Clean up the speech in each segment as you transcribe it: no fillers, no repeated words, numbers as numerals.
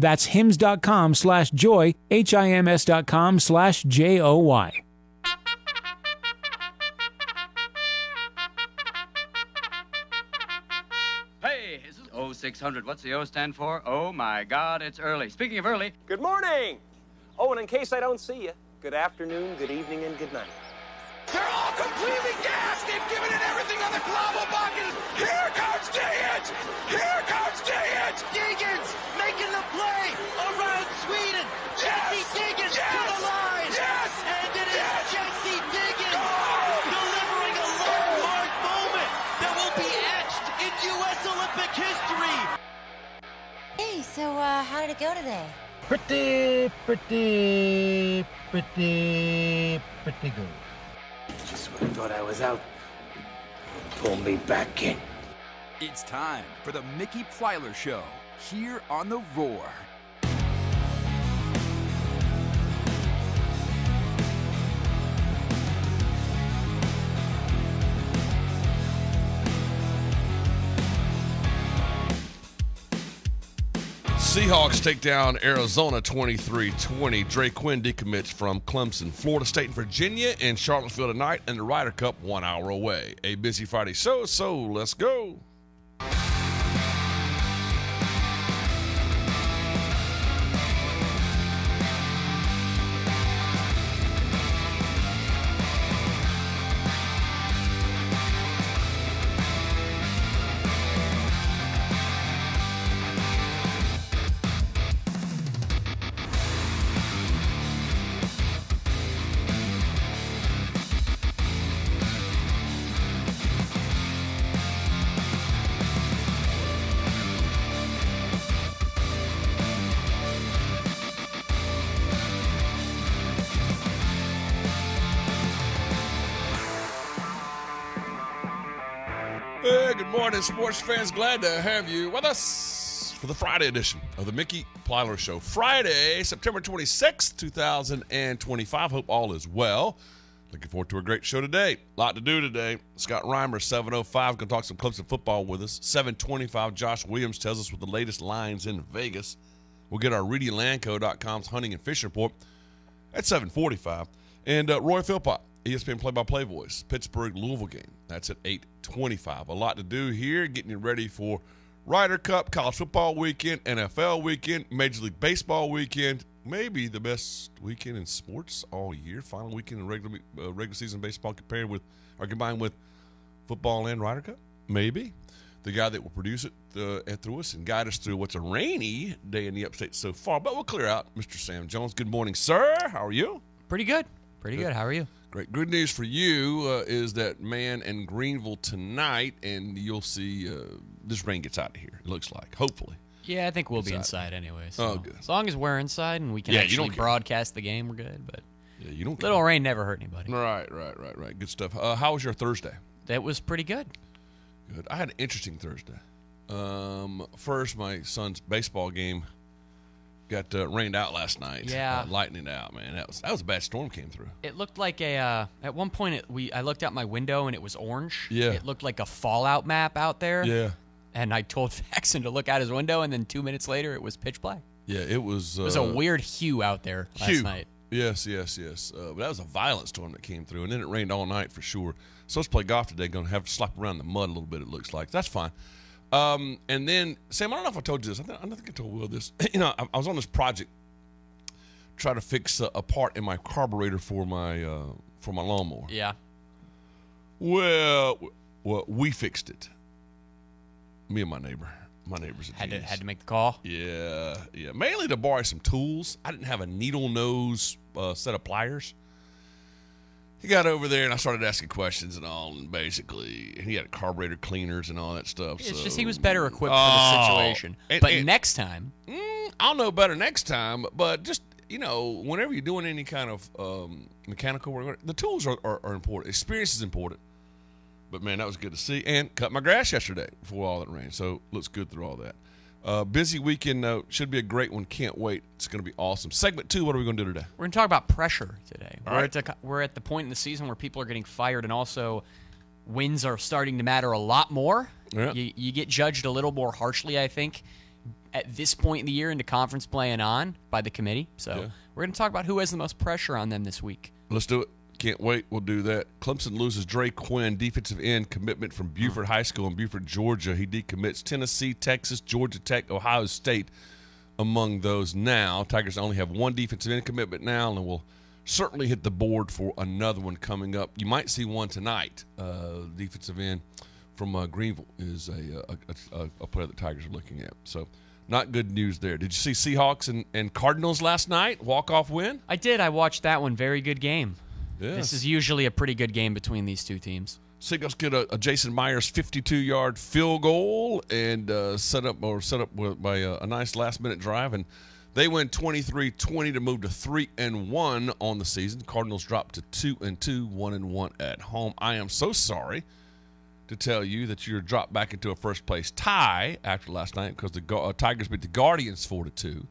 That's hims.com/joy, HIMS.com/JOY. Hey, is it 0600? What's the O stand for? Oh, my God, it's early. Speaking of early... Good morning. Oh, and in case I don't see you, good afternoon, good evening, and good night. They're all completely gassed. They've given it everything on the Globalbucket. Here comes Degens. Here comes Degens. Degens making the play around Sweden. Jesse Degens to the line. Yes. And it is Jesse Degens delivering a landmark moment that will be etched in U.S. Olympic history. Hey, so how did it go today? Pretty good. Just when I thought I was out, pull me back in. It's time for the Mickey Plyler Show, here on The Roar. Seahawks take down Arizona 23-20. Dre Quinn decommits from Clemson. Florida State and Virginia in Charlottesville tonight, and the Ryder Cup 1 hour away. A busy Friday show, so let's go. Hey, good morning, sports fans. Glad to have you with us for the Friday edition of the Mickey Plyler Show. Friday, September 26th, 2025. Hope all is well. Looking forward to a great show today. A lot to do today. Scott Reimer, 7:05, going to talk some Clemson football with us. 7:25, Josh Williams tells us what the latest lines in Vegas. We'll get our RudyLandco.com's hunting and fishing report at 7:45. And Roy Philpott, ESPN play-by-play voice, Pittsburgh-Louisville game. That's at 8:25. A lot to do here, getting you ready for Ryder Cup, college football weekend, NFL weekend, Major League Baseball weekend, maybe the best weekend in sports all year. Final weekend in regular season baseball combined with football and Ryder Cup, maybe. The guy that will produce it through us and guide us through what's a rainy day in the upstate so far, but we'll clear out. Mr. Sam Jones, good morning, sir. How are you? Pretty good. Pretty good. How are you? Great. Good news for you is that man in Greenville tonight, and you'll see this rain gets out of here, it looks like, hopefully. Yeah, I think we'll be inside anyway. So. Oh, good. As long as we're inside and we can actually broadcast the game, we're good. But yeah, you don't little rain never hurt anybody. Right. Good stuff. How was your Thursday? That was pretty good. Good. I had an interesting Thursday. First, my son's baseball game got rained out last night. Yeah, lightning out, man. That was a bad storm came through. It looked like at one point I looked out my window and it was orange. Yeah, it looked like a fallout map out there. Yeah, and I told Faxon to look out his window, and then 2 minutes later it was pitch black. Yeah, it was. It was a weird hue out there last night. Yes. But that was a violent storm that came through, and then it rained all night for sure. So let's play golf today. Going to have to slap around in the mud a little bit. It looks like that's fine. And then Sam, I don't know if I told you this. I don't think I told Will this. I was on this project, try to fix a part in my carburetor for my lawnmower. Yeah. Well, we fixed it. Me and my neighbor. My neighbor's a genius. Had to make the call. Yeah. Mainly to borrow some tools. I didn't have a needle nose set of pliers. He got over there, and I started asking questions and all, and basically, he had carburetor cleaners and all that stuff. It's just he was better equipped for the situation. But next time, I'll know better next time. But just whenever you're doing any kind of mechanical work, the tools are important. Experience is important. But man, that was good to see. And cut my grass yesterday before all that rain, so looks good through all that. Busy weekend, though. Should be a great one. Can't wait. It's going to be awesome. Segment 2, what are we going to do today? We're going to talk about pressure today. Right. We're at the point in the season where people are getting fired, and also wins are starting to matter a lot more. Yeah. You get judged a little more harshly, I think, at this point in the year into conference play and on by the committee. So we're going to talk about who has the most pressure on them this week. Let's do it. Can't wait. We'll do that. Clemson loses Dre Quinn, defensive end commitment from Buford High School in Buford, Georgia. He decommits Tennessee, Texas, Georgia Tech, Ohio State among those now. Tigers only have one defensive end commitment now, and will certainly hit the board for another one coming up. You might see one tonight. Defensive end from Greenville is a player that Tigers are looking at. So not good news there. Did you see Seahawks and Cardinals last night? Walk-off win? I did. I watched that one. Very good game. Yes. This is usually a pretty good game between these two teams. Seagulls get a Jason Myers 52-yard field goal and set up by a nice last-minute drive, and they win 23-20 to move to 3-1 on the season. Cardinals drop to 2-2, 1-1 at home. I am so sorry to tell you that you're dropped back into a first-place tie after last night because the Tigers beat the Guardians 4-2.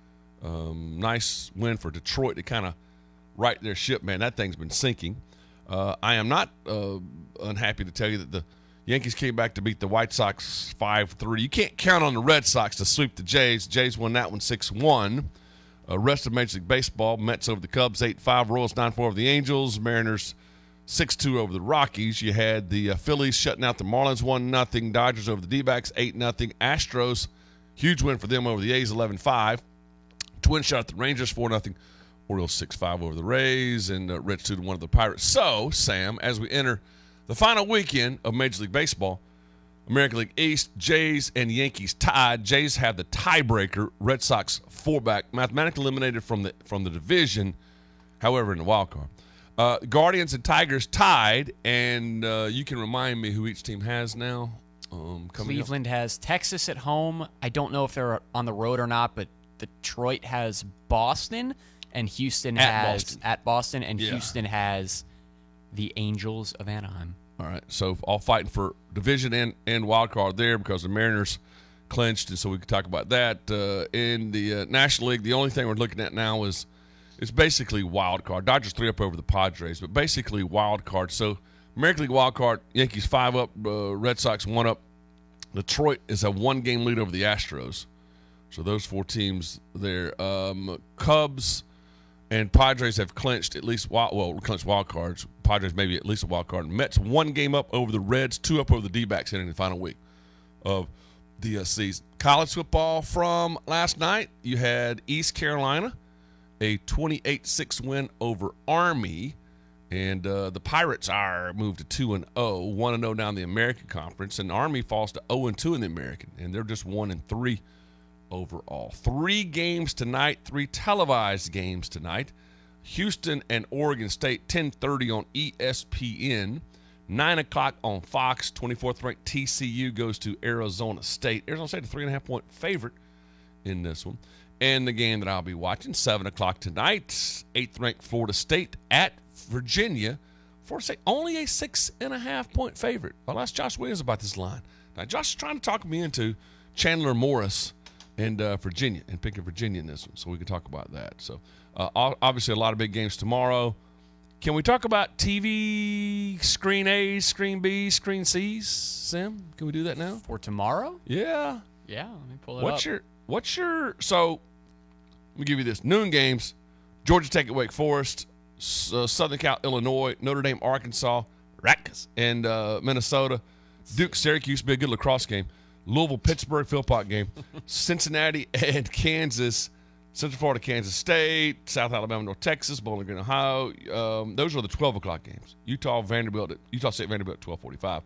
Nice win for Detroit to kind of right their ship, man. That thing's been sinking. I am not unhappy to tell you that the Yankees came back to beat the White Sox 5-3. You can't count on the Red Sox to sweep the Jays. Jays won that one 6-1. Rest of Major League Baseball, Mets over the Cubs 8-5, Royals 9-4 over the Angels, Mariners 6-2 over the Rockies. You had the Phillies shutting out the Marlins 1-0, Dodgers over the D-backs 8-0, Astros, huge win for them over the A's 11-5. Twins shot at the Rangers 4-0. Orioles 6-5 over the Rays, and Reds 2-1 of the Pirates. So, Sam, as we enter the final weekend of Major League Baseball, American League East, Jays and Yankees tied. Jays have the tiebreaker. Red Sox 4-back, mathematically eliminated from the division. However, in the wild card, Guardians and Tigers tied, and you can remind me who each team has now. Cleveland has Texas at home. I don't know if they're on the road or not, but Detroit has Boston. And Houston at Boston, and Houston has the Angels of Anaheim. All right, so all fighting for division and wild card there because the Mariners clinched, and so we can talk about that. In the National League, the only thing we're looking at now is basically wild card. Dodgers 3-up over the Padres, but basically wild card. So American League wild card, Yankees 5-up, Red Sox 1-up. Detroit is a 1-game lead over the Astros. So those four teams there. Cubs and Padres have clinched clinched wild cards. Padres maybe at least a wild card. Mets 1 game up over the Reds, 2 up over the D-backs in the final week of the season. College football from last night, you had East Carolina, a 28-6 win over Army, and the Pirates are moved to 2-0, 1-0 down the American Conference, and Army falls to 0-2 in the American, and they're just 1-3 overall. 3 games tonight, 3 televised games tonight. Houston and Oregon State, 10:30 on ESPN. 9 o'clock on Fox. 24th ranked TCU goes to Arizona State. Arizona State, a 3.5-point favorite in this one. And the game that I'll be watching, 7 o'clock tonight. 8th ranked Florida State at Virginia. Florida State only a 6.5-point favorite. I'll ask Josh Williams about this line. Now, Josh is trying to talk me into Chandler Morris and Virginia, and picking Virginia in this one, so we can talk about that. So, obviously, a lot of big games tomorrow. Can we talk about TV, screen A's, screen B's, screen C's, Sam? Can we do that now? For tomorrow? Yeah. Yeah, let me pull it up. So, let me give you this. Noon games, Georgia Tech at Wake Forest, Southern Cal, Illinois, Notre Dame, Arkansas, Rutgers, and Minnesota. Duke, Syracuse, be a good lacrosse game. Louisville, Pittsburgh, Philpott game. Cincinnati and Kansas. Central Florida, Kansas State. South Alabama, North Texas. Bowling Green, Ohio. Those are the 12 o'clock games. Utah State, Vanderbilt at 12:45.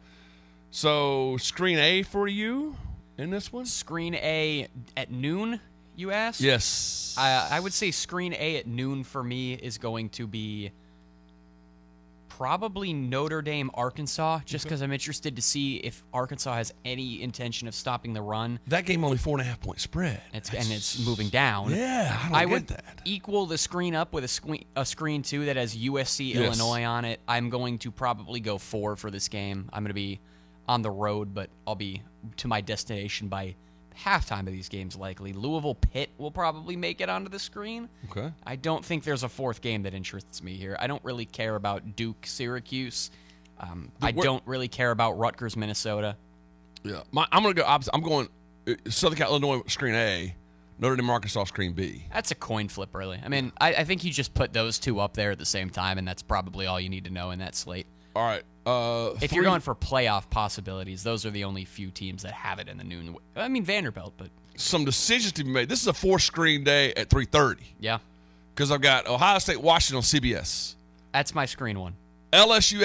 So, screen A for you in this one? Screen A at noon, you asked? Yes. I would say screen A at noon for me is going to be probably Notre Dame, Arkansas, just because I'm interested to see if Arkansas has any intention of stopping the run. That game only 4.5-point spread. It's moving down. Yeah, I would equal the screen up with a screen 2 that has USC, Illinois on it. I'm going to probably go 4 for this game. I'm going to be on the road, but I'll be to my destination by halftime of these games likely. Louisville Pitt will probably make it onto the screen. Okay. I don't think there's a 4th game that interests me here. I don't really care about Duke, Syracuse. I don't really care about Rutgers, Minnesota. Yeah. I'm going to go opposite. I'm going Southern Cal, Illinois, screen A. Notre Dame, Arkansas, screen B. That's a coin flip, really. I mean, I think you just put those two up there at the same time, and that's probably all you need to know in that slate. All right. If you're going for playoff possibilities, those are the only few teams that have it in the noon. I mean, Vanderbilt, but some decisions to be made. This is a 4-screen day at 3:30. Yeah. Because I've got Ohio State, Washington on CBS. That's my screen one. LSU,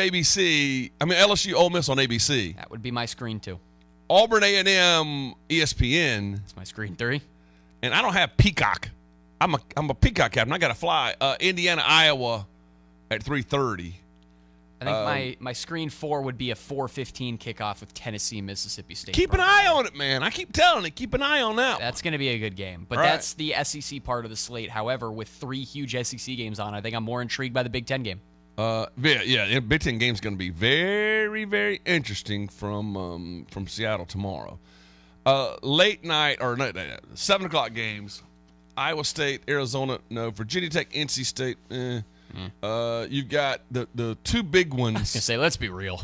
Ole Miss on ABC. That would be my screen two. Auburn, A&M, ESPN. That's my screen three. And I don't have Peacock. I'm a Peacock captain. I got to fly. Indiana, Iowa at 3:30. I think my screen four would be a 4:15 kickoff with Tennessee, Mississippi State. Keep an eye on it, man. I keep telling it. Keep an eye on that. That's going to be a good game. But All that's the SEC part of the slate. However, with 3 huge SEC games on, I think I'm more intrigued by the Big Ten game. Yeah, Big Ten game's going to be very, very interesting from Seattle tomorrow. Late night or 7 o'clock games. Iowa State, Arizona, no. Virginia Tech, NC State, you've got the two big ones. I was going to say, let's be real.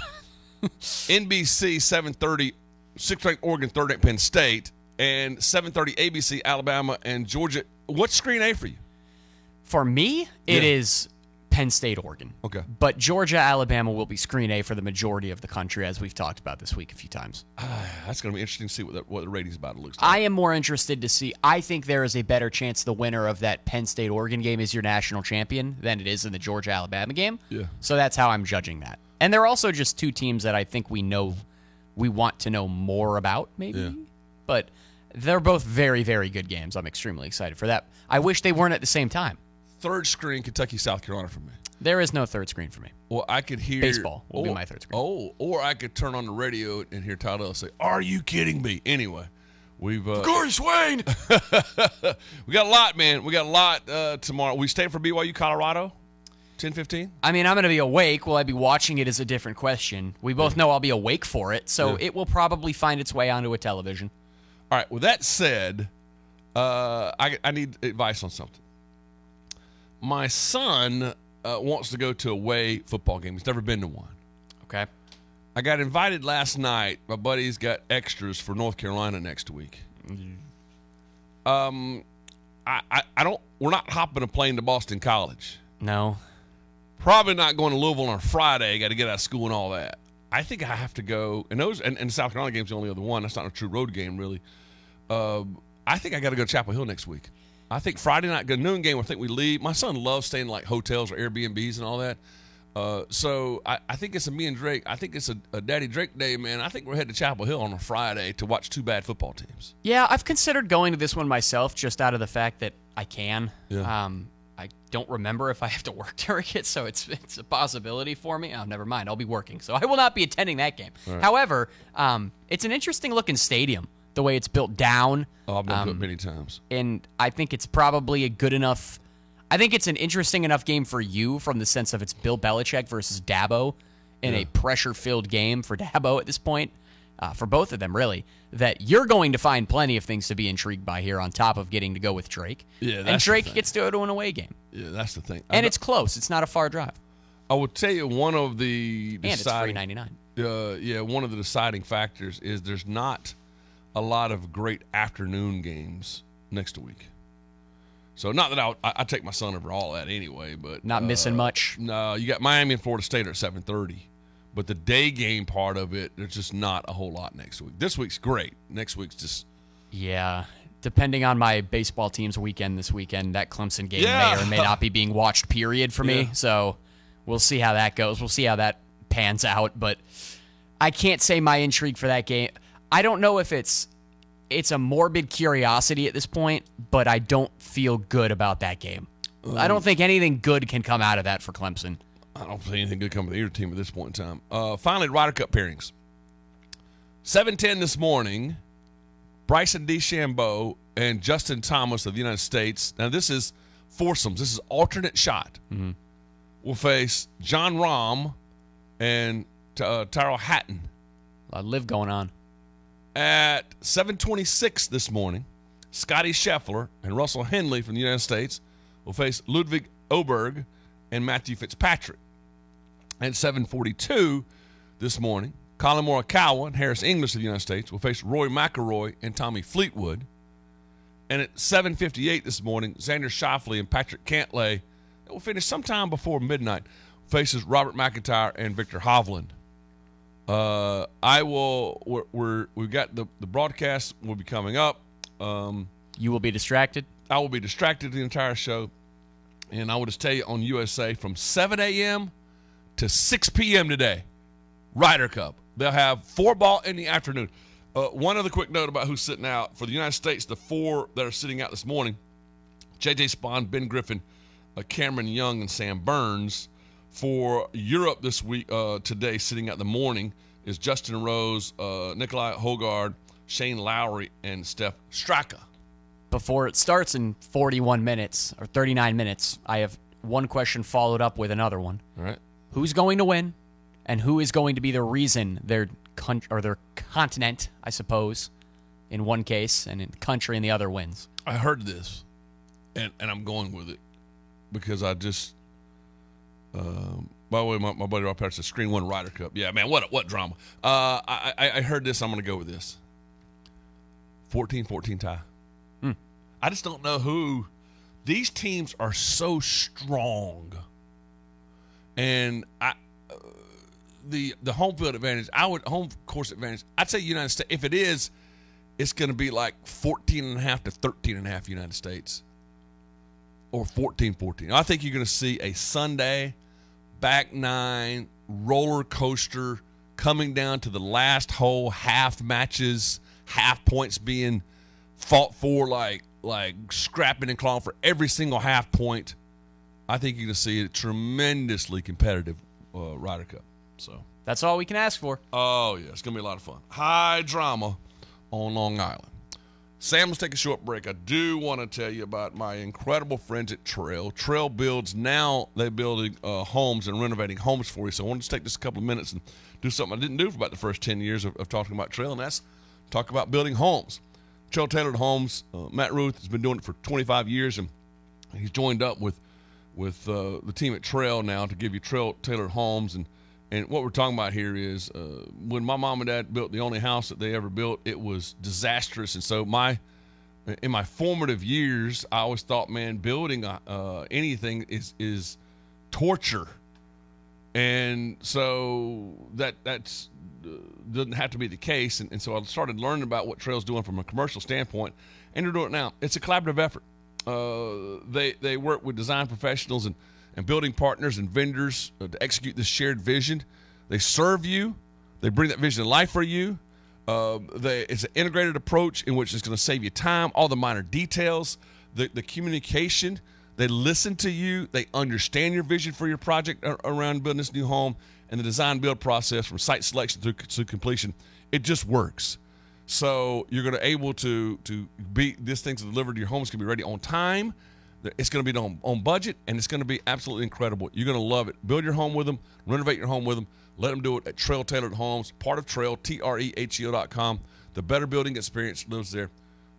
NBC 7:30, 6th-ranked Oregon, 3rd-ranked Penn State, and 7:30 ABC, Alabama and Georgia. What's screen A for you? For me, it is Penn State, Oregon. Okay. But Georgia, Alabama will be screen A for the majority of the country, as we've talked about this week a few times. That's going to be interesting to see what the ratings battle looks I like. am more interested to see. I think there is a better chance the winner of that Penn State, Oregon game is your national champion than it is in the Georgia, Alabama game. Yeah. So that's how I'm judging that. And they're also just two teams that I think we want to know more about, maybe. Yeah. But they're both very, very good games. I'm extremely excited for that. I wish they weren't at the same time. Third screen, Kentucky, South Carolina for me. There is no third screen for me. Well, I could hear Baseball will be my third screen. Or I could turn on the radio and hear Todd Ellis say, "Are you kidding me?" Anyway, we've Corey Swain. we got a lot, man. We got a lot tomorrow. We stay for BYU, Colorado, 10:15. I mean, I'm going to be awake. Will I be watching it is a different question. We both know I'll be awake for it, so it will probably find its way onto a television. All right. With that said, I need advice on something. My son wants to go to a away football game. He's never been to one. Okay. I got invited last night. My buddy's got extras for North Carolina next week. I don't. We're not hopping a plane to Boston College. No. Probably not going to Louisville on a Friday. Got to get out of school and all that. I think I have to go. And the South Carolina game's the only other one. That's not a true road game, really. I think I got to go to Chapel Hill next week. I think Friday night, good noon game, I think we leave. My son loves staying in like hotels or Airbnbs and all that. So I think it's a me and Drake. I think it's a Daddy Drake day, man. I think we're heading to Chapel Hill on a Friday to watch two bad football teams. Yeah, I've considered going to this one myself just out of the fact that I can. Yeah. I don't remember if I have to work during it, so it's a possibility for me. Oh, never mind. I'll be working, so I will not be attending that game. Right. However, it's an interesting-looking stadium, the way it's built down. Oh, I've been to it many times. And I think it's probably a good enough – I think it's an interesting enough game for you from the sense of it's Bill Belichick versus Dabo in a pressure-filled game for Dabo at this point, for both of them, really, that you're going to find plenty of things to be intrigued by here on top of getting to go with Drake. Yeah, that's and Drake the thing. gets to go to an away game. Yeah, that's the thing. And it's close. It's not a far drive. I will tell you one of the And it's deciding, $3.99. one of the deciding factors is there's not a lot of great afternoon games next week. So not that I take my son over all that anyway, but Not missing much. No, you got Miami and Florida State are at 7:30, but the day game part of it, there's just not a whole lot next week. This week's great. Next week's just Yeah. Depending on my baseball team's weekend this weekend, that Clemson game Yeah. may or may not be being watched, period, for me. Yeah. So we'll see how that goes. We'll see how that pans out. But I can't say my intrigue for that game. I don't know if it's a morbid curiosity at this point, but I don't feel good about that game. I don't think anything good can come out of that for Clemson. I don't see anything good coming to either team at this point in time. Finally, Ryder Cup pairings. 7:10 this morning, Bryson DeChambeau and Justin Thomas of the United States. Now, this is foursomes. This is alternate shot. Mm-hmm. Will face John Rahm and Tyrrell Hatton. A lot of live going on. At 7:26 this morning, Scotty Scheffler and Russell Henley from the United States will face Ludwig Oberg and Matthew Fitzpatrick. At 7:42 this morning, Colin Morikawa and Harris English of the United States will face Rory McIlroy and Tommy Fleetwood. And at 7:58 this morning, Xander Schauffele and Patrick Cantlay, that will finish sometime before midnight, faces Robert McIntyre and Victor Hovland. We've got the broadcast will be coming up. You will be distracted? I will be distracted the entire show. And I will just tell you on USA from 7 a.m. to 6 p.m. today, Ryder Cup. They'll have 4-ball in the afternoon. One other quick note about who's sitting out. For the United States, the 4 that are sitting out this morning, J.J. Spaun, Ben Griffin, Cameron Young, and Sam Burns. For Europe this week, today, sitting out the morning, is Justin Rose, Nikolai Højgaard, Shane Lowry, and Steph Straka. Before it starts in 41 minutes or 39 minutes, I have one question followed up with another one. All right. Who's going to win, and who is going to be the reason their continent, I suppose, in one case, and in country in the other wins? I heard this, and I'm going with it because I just. By the way, my buddy Rob Patterson said Screen 1 Ryder Cup. Yeah, man, what drama. I heard this. I'm going to go with this. 14-14 tie. I just don't know who. These teams are so strong. And the home field advantage, home course advantage, I'd say United States. If it is, it's going to be like 14.5 to 13.5 United States. Or 14-14. I think you're going to see a Sunday back nine roller coaster coming down to the last hole, half matches, half points being fought for, like scrapping and clawing for every single half point. I think you're going to see a tremendously competitive Ryder Cup. So that's all we can ask for. Oh, yeah. It's going to be a lot of fun. High drama on Long Island. Sam, let's take a short break. I do want to tell you about my incredible friends at Trail. Trail builds now. They're building homes and renovating homes for you. So I wanted to take just a couple of minutes and do something I didn't do for about the first 10 years of talking about Trail, and that's talk about building homes. Trail Tailored Homes, Matt Ruth has been doing it for 25 years, and he's joined up with the team at Trail now to give you Trail Tailored Homes. And what we're talking about here is when my mom and dad built the only house that they ever built, it was disastrous. And so in my formative years, I always thought, man, building anything is torture. And so that's doesn't have to be the case. And so I started learning about what Trail's doing from a commercial standpoint, and they're doing it now. It's a collaborative effort. They work with design professionals and building partners and vendors to execute this shared vision. They serve you. They bring that vision to life for you. It's an integrated approach in which it's going to save you time, all the minor details, the communication. They listen to you. They understand your vision for your project around building this new home, and the design-build process from site selection through to completion. It just works. So you're going to able to be this thing's delivered. Your home's going to be ready on time. It's going to be on budget, and it's going to be absolutely incredible. You're going to love it. Build your home with them. Renovate your home with them. Let them do it at Trail Tailored Homes, part of Trail, TREHEO.com. The better building experience lives there.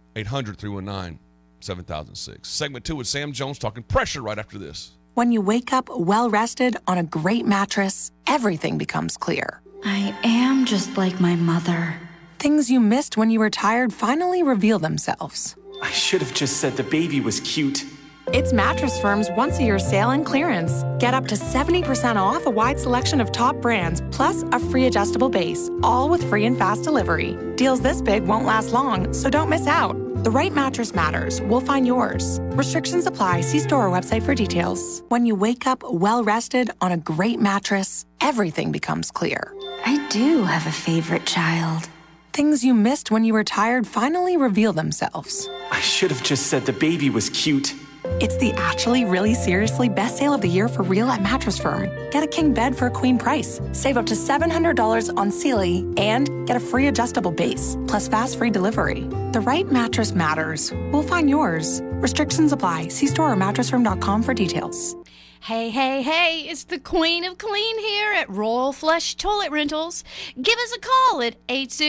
800-319-7006. Segment 2 with Sam Jones talking pressure right after this. When you wake up well-rested on a great mattress, everything becomes clear. I am just like my mother. Things you missed when you were tired finally reveal themselves. I should have just said the baby was cute. It's Mattress Firm's once-a-year sale and clearance. Get up to 70% off a wide selection of top brands, plus a free adjustable base, all with free and fast delivery. Deals this big won't last long, so don't miss out. The right mattress matters. We'll find yours. Restrictions apply. See store or website for details. When you wake up well-rested on a great mattress, everything becomes clear. I do have a favorite child. Things you missed when you were tired finally reveal themselves. I should have just said the baby was cute. It's the actually really seriously best sale of the year for real at Mattress Firm. Get a king bed for a queen price. Save up to $700 on Sealy and get a free adjustable base, plus fast free delivery. The right mattress matters. We'll find yours. Restrictions apply. See store or mattressfirm.com for details. Hey, it's the Queen of Clean here at Royal Flush Toilet Rentals. Give us a call at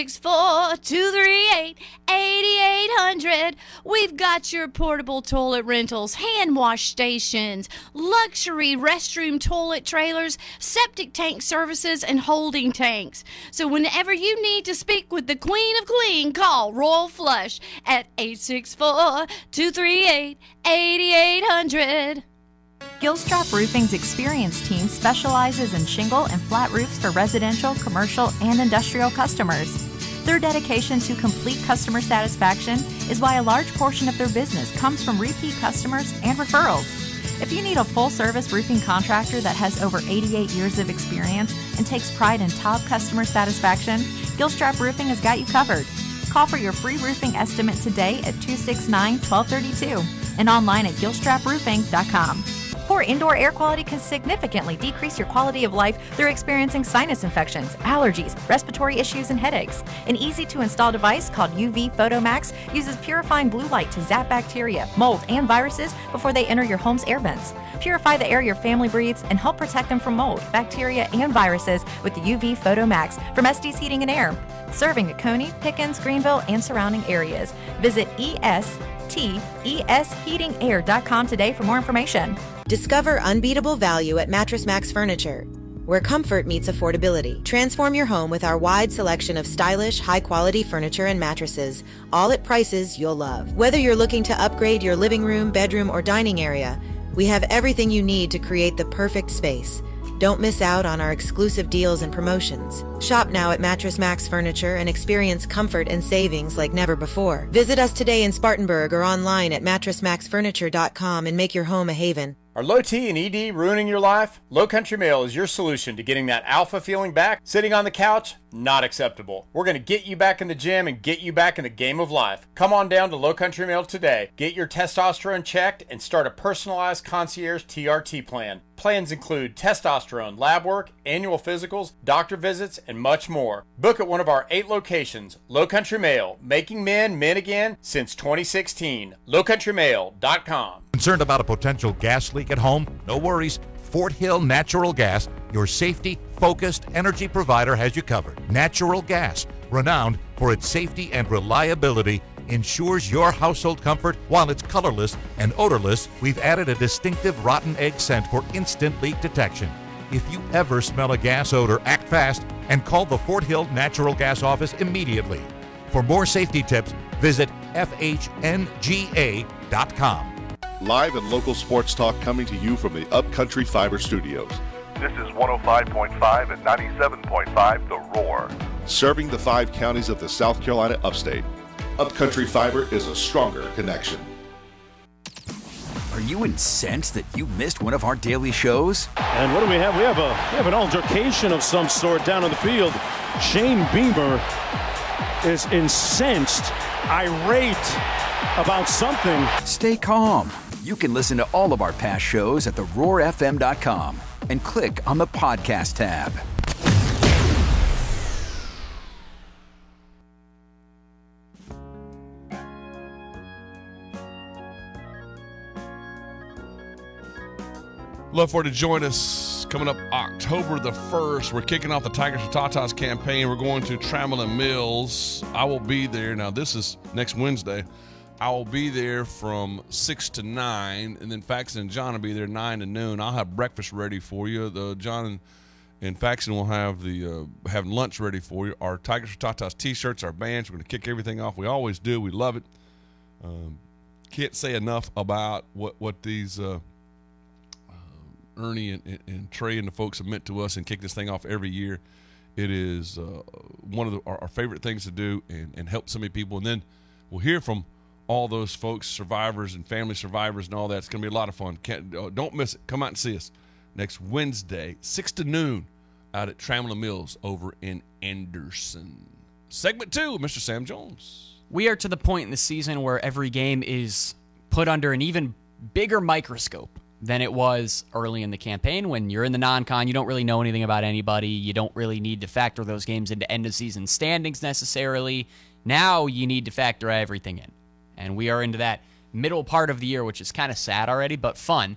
864-238-8800. We've got your portable toilet rentals, hand wash stations, luxury restroom toilet trailers, septic tank services, and holding tanks. So whenever you need to speak with the Queen of Clean, call Royal Flush at 864-238-8800. Gilstrap Roofing's experienced team specializes in shingle and flat roofs for residential, commercial, and industrial customers. Their dedication to complete customer satisfaction is why a large portion of their business comes from repeat customers and referrals. If you need a full-service roofing contractor that has over 88 years of experience and takes pride in top customer satisfaction, Gilstrap Roofing has got you covered. Call for your free roofing estimate today at 269-1232 and online at gilstraproofing.com. Poor indoor air quality can significantly decrease your quality of life through experiencing sinus infections, allergies, respiratory issues, and headaches. An easy-to-install device called UV Photomax uses purifying blue light to zap bacteria, mold, and viruses before they enter your home's air vents. Purify the air your family breathes and help protect them from mold, bacteria, and viruses with the UV Photomax from Estes Heating and Air. Serving Oconee, Pickens, Greenville, and surrounding areas. Visit estheatingair.com today for more information. Discover unbeatable value at Mattress Max Furniture, where comfort meets affordability. Transform your home with our wide selection of stylish, high-quality furniture and mattresses, all at prices you'll love. Whether you're looking to upgrade your living room, bedroom, or dining area, we have everything you need to create the perfect space. Don't miss out on our exclusive deals and promotions. Shop now at Mattress Max Furniture and experience comfort and savings like never before. Visit us today in Spartanburg or online at mattressmaxfurniture.com and make your home a haven. Are low T and ED ruining your life? Low Country Mail is your solution to getting that alpha feeling back. Sitting on the couch? Not acceptable. We're going to get you back in the gym and get you back in the game of life. Come on down to Low Country Mail today. Get your testosterone checked and start a personalized concierge TRT plan. Plans include testosterone, lab work, annual physicals, doctor visits, and much more. Book at one of our 8 locations. Low Country Mail, making men men again since 2016. lowcountrymail.com. Concerned about a potential gas leak at home? No worries. Fort Hill Natural Gas, your safety-focused energy provider, has you covered. Natural gas, renowned for its safety and reliability, ensures your household comfort while it's colorless and odorless. We've added a distinctive rotten egg scent for instant leak detection. If you ever smell a gas odor, act fast and call the Fort Hill Natural Gas office immediately. For more safety tips, visit FHNGA.com. Live and local sports talk coming to you from the Upcountry Fiber Studios. This is 105.5 and 97.5 The Roar. Serving the 5 counties of the South Carolina upstate. Upcountry Fiber is a stronger connection. Are you incensed that you missed one of our daily shows? And what do we have? We have an altercation of some sort down on the field. Shane Beamer is incensed, irate about something. Stay calm. You can listen to all of our past shows at theroarfm.com and click on the podcast tab. Love for you to join us coming up October the 1st. We're kicking off the Tigers for Tatas campaign. We're going to Trammell Mills. I will be there. Now, this is next Wednesday. I will be there from 6 to 9, and then Faxon and John will be there 9 to noon. I'll have breakfast ready for you. John and Faxon will have have lunch ready for you. Our Tigers for Tatas T-shirts, our bands. We're going to kick everything off. We always do. We love it. Can't say enough about what these Ernie and Trey and the folks have meant to us and kick this thing off every year. It is one of our favorite things to do and help so many people. And then we'll hear from all those folks, survivors and family survivors and all that. It's going to be a lot of fun. Don't miss it. Come out and see us next Wednesday, 6 to noon, out at Trammell Mills over in Anderson. Segment 2, Mr. Sam Jones. We are to the point in the season where every game is put under an even bigger microscope than it was early in the campaign. When you're in the non-con, you don't really know anything about anybody. You don't really need to factor those games into end-of-season standings necessarily. Now you need to factor everything in. And we are into that middle part of the year, which is kind of sad already, but fun.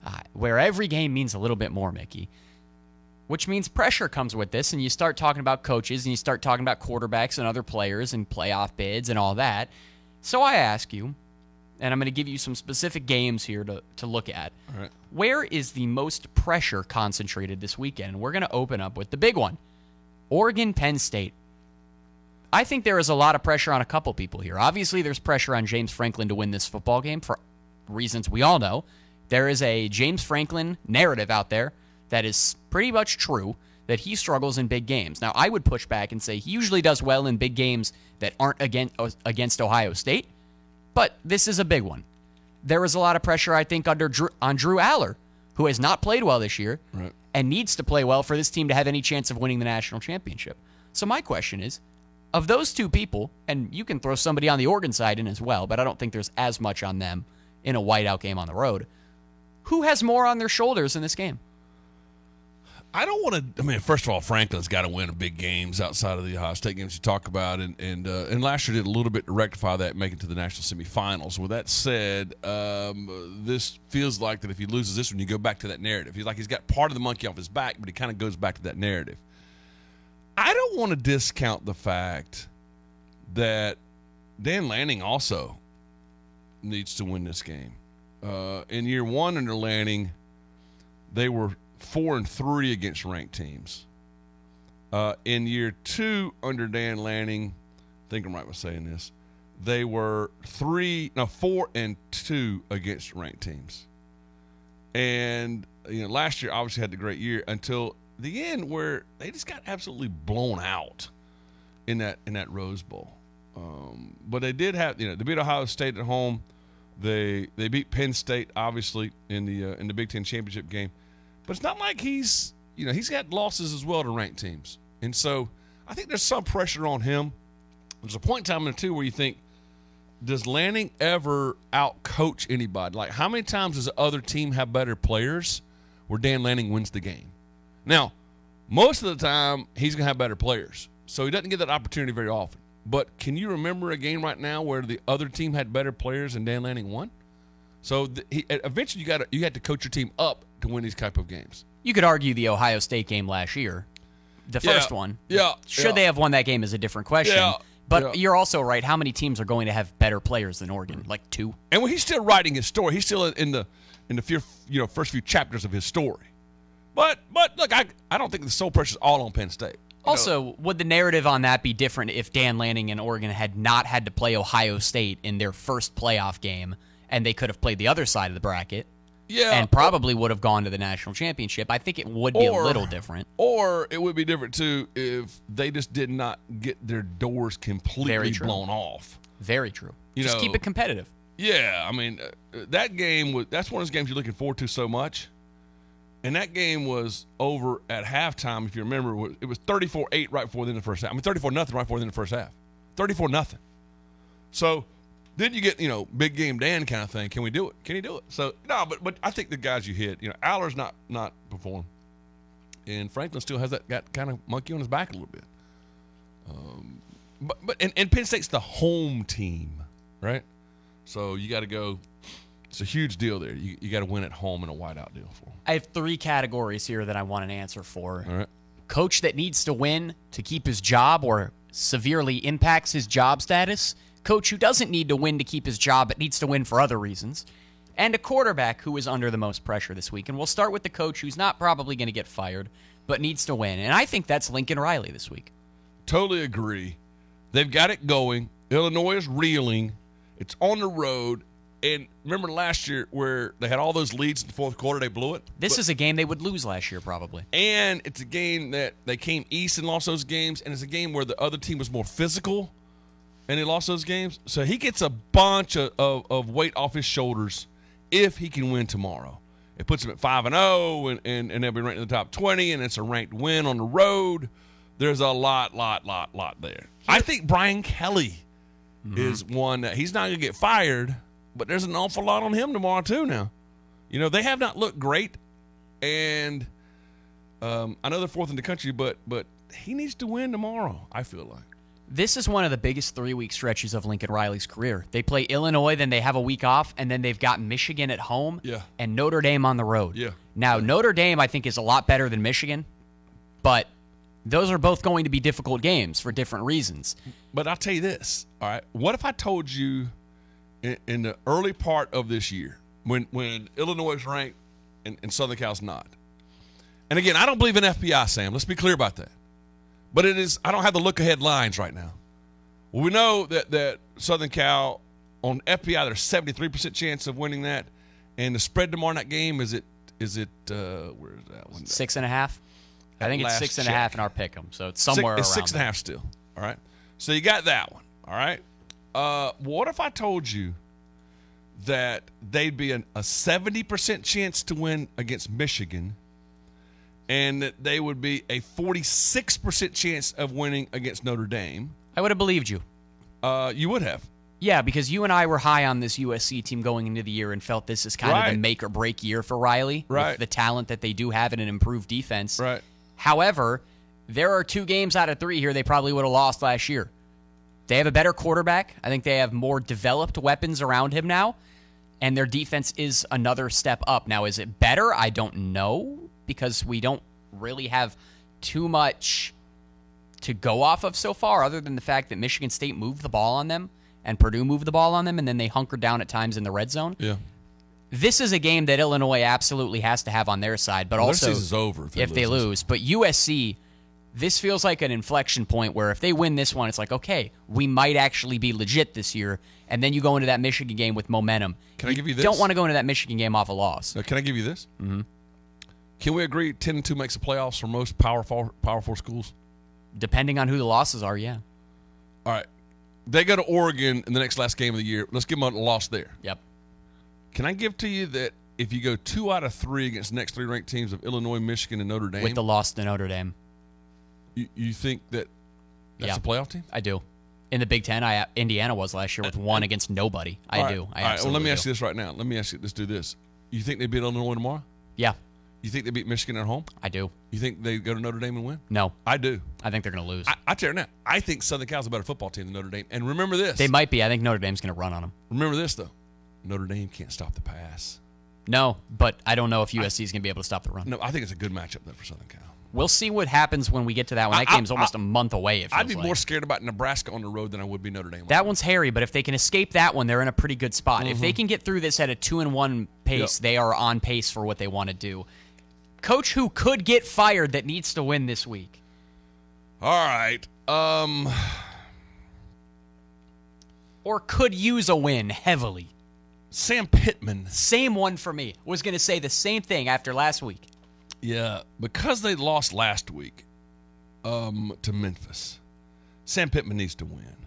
where every game means a little bit more, Mickey. Which means pressure comes with this, and you start talking about coaches, and you start talking about quarterbacks and other players and playoff bids and all that. So I ask you, and I'm going to give you some specific games here to look at. All right. Where is the most pressure concentrated this weekend? And we're going to open up with the big one, Oregon, Penn State. I think there is a lot of pressure on a couple people here. Obviously, there's pressure on James Franklin to win this football game for reasons we all know. There is a James Franklin narrative out there that is pretty much true, that he struggles in big games. Now, I would push back and say he usually does well in big games that aren't against Ohio State, but this is a big one. There is a lot of pressure, I think, on Drew Aller, who has not played well this year and needs to play well for this team to have any chance of winning the national championship. So my question is, of those two people, and you can throw somebody on the Oregon side in as well, but I don't think there's as much on them in a whiteout game on the road, who has more on their shoulders in this game? I don't want to. I mean, first of all, Franklin's got to win big games outside of the Ohio State games you talk about, and last year did a little bit to rectify that, make it to the national semifinals. With that said, this feels like that if he loses this one, you go back to that narrative. He's got part of the monkey off his back, but he kind of goes back to that narrative. I don't want to discount the fact that Dan Lanning also needs to win this game. In year one under Lanning, they were 4-3 against ranked teams. In year two under Dan Lanning, I think I'm right with saying this, they were 4-2 against ranked teams. And last year obviously had the great year until the end where they just got absolutely blown out in that Rose Bowl. But they did have, they beat Ohio State at home. They beat Penn State obviously in the Big Ten championship game. But it's not like he's got losses as well to ranked teams. And so I think there's some pressure on him. There's a point in time in the two where you think, does Lanning ever out-coach anybody? Like, how many times does the other team have better players where Dan Lanning wins the game? Now, most of the time, he's going to have better players. So he doesn't get that opportunity very often. But can you remember a game right now where the other team had better players and Dan Lanning won? So eventually you had to coach your team up to win these type of games. You could argue the Ohio State game last year, the first one. Yeah. Should they have won that game is a different question. Yeah. But you're also right. How many teams are going to have better players than Oregon? Like two? And when he's still writing his story, he's still in the first few chapters of his story. But look, I don't think the sole pressure is all on Penn State. Also, would the narrative on that be different if Dan Lanning and Oregon had not had to play Ohio State in their first playoff game, and they could have played the other side of the bracket? Yeah, and probably would have gone to the national championship. I think it would be a little different. Or it would be different, too, if they just did not get their doors completely blown off. Very true. Just keep it competitive. Yeah, I mean, that game, that's one of those games you're looking forward to so much. And that game was over at halftime, if you remember. It was 34-8 right before the end of the first half. I mean, 34-0 right before the end of the first half. 34-0. So then you get, big game Dan kind of thing. Can we do it? Can he do it? So, no, but I think the guys you hit, Aller's not performed. And Franklin still has that kind of monkey on his back a little bit. But Penn State's the home team, right? So you got to go. It's a huge deal there. You got to win at home in a whiteout deal for them. I have three categories here that I want an answer for. All right. Coach that needs to win to keep his job or severely impacts his job status. Coach who doesn't need to win to keep his job but needs to win for other reasons. And a quarterback who is under the most pressure this week. And we'll start with the coach who's not probably going to get fired but needs to win. And I think that's Lincoln Riley this week. Totally agree. They've got it going. Illinois is reeling. It's on the road. And remember last year where they had all those leads in the fourth quarter, they blew it? This is a game they would lose last year probably. And it's a game that they came east and lost those games, and it's a game where the other team was more physical, and they lost those games. So he gets a bunch of weight off his shoulders if he can win tomorrow. It puts him at 5-0, and they'll be ranked in the top 20, and it's a ranked win on the road. There's a lot there. I think Brian Kelly is one that he's not going to get fired, but there's an awful lot on him tomorrow, too, now. They have not looked great, and I know they're fourth in the country, but he needs to win tomorrow, I feel like. This is one of the biggest 3-week stretches of Lincoln Riley's career. They play Illinois, then they have a week off, and then they've got Michigan at home and Notre Dame on the road. Yeah. Now, Notre Dame, I think, is a lot better than Michigan, but those are both going to be difficult games for different reasons. But I'll tell you this, all right? What if I told you in the early part of this year, when Illinois is ranked and Southern Cal's not? And again, I don't believe in FBI, Sam. Let's be clear about that. But it is. I don't have the look-ahead lines right now. Well, we know that Southern Cal, on FBI, there's 73% chance of winning that. And the spread tomorrow night game, is it where is that one? 6.5? I think it's 6.5 in our pick 'em, so it's somewhere around. It's 6.5 still. All right. So you got that one. All right. What if I told you that they'd be a 70% chance to win against Michigan, and that they would be a 46% chance of winning against Notre Dame? I would have believed you. You would have. Yeah, because you and I were high on this USC team going into the year and felt this is kind of a make-or-break year for Riley with the talent that they do have and an improved defense. Right. However, there are 2 games out of 3 here they probably would have lost last year. They have a better quarterback. I think they have more developed weapons around him now, and their defense is another step up. Now, is it better? I don't know, because we don't really have too much to go off of so far, other than the fact that Michigan State moved the ball on them and Purdue moved the ball on them, and then they hunkered down at times in the red zone. Yeah. This is a game that Illinois absolutely has to have on their side, but also their season's over if they lose. But USC, this feels like an inflection point where if they win this one, it's like, okay, we might actually be legit this year. And then you go into that Michigan game with momentum. Can I give you this? You don't want to go into that Michigan game off a loss. Can I give you this? Mm-hmm. Can we agree 10-2 makes the playoffs for most Power 4 schools? Depending on who the losses are, yeah. All right. They go to Oregon in the last game of the year. Let's give them a loss there. Yep. Can I give to you that if you go 2 out of 3 against the next 3 ranked teams of Illinois, Michigan, and Notre Dame, with the loss to Notre Dame, you think that's a playoff team? I do. In the Big Ten, Indiana was last year with 1 against nobody. I do. All right. Well, let me ask you this right now. Let's do this. You think they beat Illinois tomorrow? Yeah. You think they beat Michigan at home? I do. You think they go to Notre Dame and win? No. I do. I think they're going to lose. I tell you now, I think Southern Cal's a better football team than Notre Dame. And remember this. They might be. I think Notre Dame's going to run on them. Remember this, though. Notre Dame can't stop the pass. No, but I don't know if USC is going to be able to stop the run. No, I think it's a good matchup there for Southern Cal. We'll see what happens when we get to that one. That game's almost a month away, it feels I'd be more scared about Nebraska on the road than I would be Notre Dame. That one's hairy, but if they can escape that one, they're in a pretty good spot. Mm-hmm. If they can get through this at a 2-1 pace, they are on pace for what they want to do. Coach who could get fired that needs to win this week. All right. Or could use a win heavily. Sam Pittman. Same one for me. Was going to say the same thing after last week. Yeah, because they lost last week to Memphis, Sam Pittman needs to win.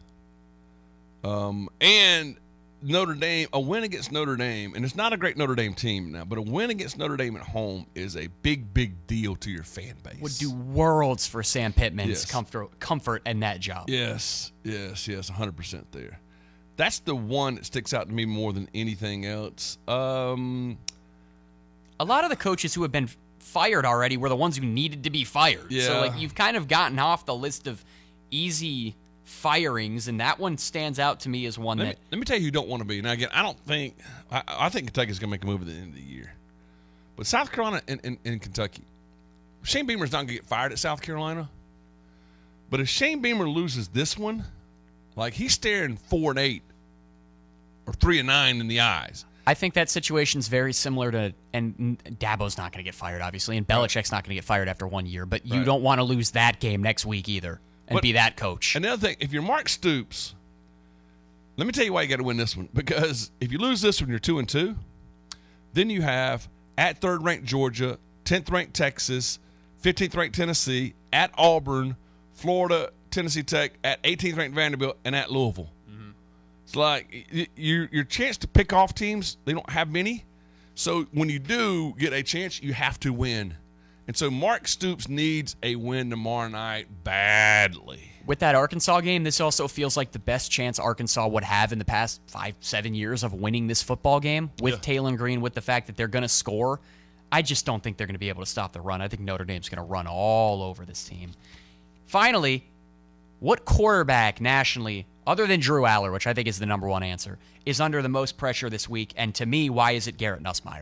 And Notre Dame, a win against Notre Dame, and it's not a great Notre Dame team now, but a win against Notre Dame at home is a big, big deal to your fan base. Would do worlds for Sam Pittman's comfort in that job. Yes, 100% there. That's the one that sticks out to me more than anything else. A lot of the coaches who have been fired already were the ones who needed to be fired. Yeah. So you've kind of gotten off the list of easy firings, and that one stands out to me as one Let me tell you who you don't want to be. Now, again, I think Kentucky's going to make a move at the end of the year. But South Carolina and Kentucky, Shane Beamer's not going to get fired at South Carolina. But if Shane Beamer loses this one, like he's staring 4-8 or 3-9 in the eyes. I think that situation's very similar to, and Dabo's not going to get fired, obviously, and Belichick's not going to get fired after 1 year, but you don't want to lose that game next week either and be that coach. And the other thing, if you're Mark Stoops, let me tell you why you got to win this one. Because if you lose this one, you're 2-2. Then you have at 3rd-ranked Georgia, 10th-ranked Texas, 15th-ranked Tennessee, at Auburn, Florida, Tennessee Tech, at 18th-ranked Vanderbilt, and at Louisville. It's like your chance to pick off teams, they don't have many. So when you do get a chance, you have to win. And so Mark Stoops needs a win tomorrow night badly. With that Arkansas game, this also feels like the best chance Arkansas would have in the past 5-7 years of winning this football game with Taylor Green, with the fact that they're going to score. I just don't think they're going to be able to stop the run. I think Notre Dame's going to run all over this team. Finally, What quarterback nationally, other than Drew Aller, which I think is the number one answer, is under the most pressure this week? And to me, why is it Garrett Nussmeier?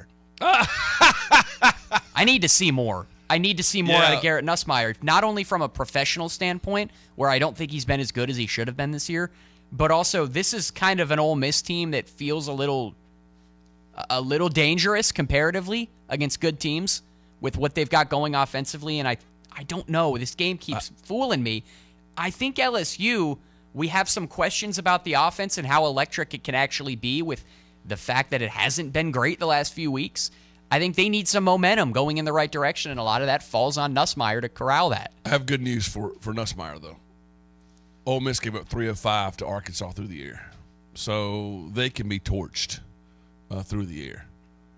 I need to see more. I need to see more out of Garrett Nussmeier, not only from a professional standpoint, where I don't think he's been as good as he should have been this year, but also this is kind of an Ole Miss team that feels a little dangerous comparatively against good teams with what they've got going offensively, and I don't know. This game keeps fooling me. I think LSU, we have some questions about the offense and how electric it can actually be with the fact that it hasn't been great the last few weeks. I think they need some momentum going in the right direction, and a lot of that falls on Nussmeier to corral that. I have good news for Nussmeier, though. Ole Miss gave up 3 of 5 to Arkansas through the air. So they can be torched through the air.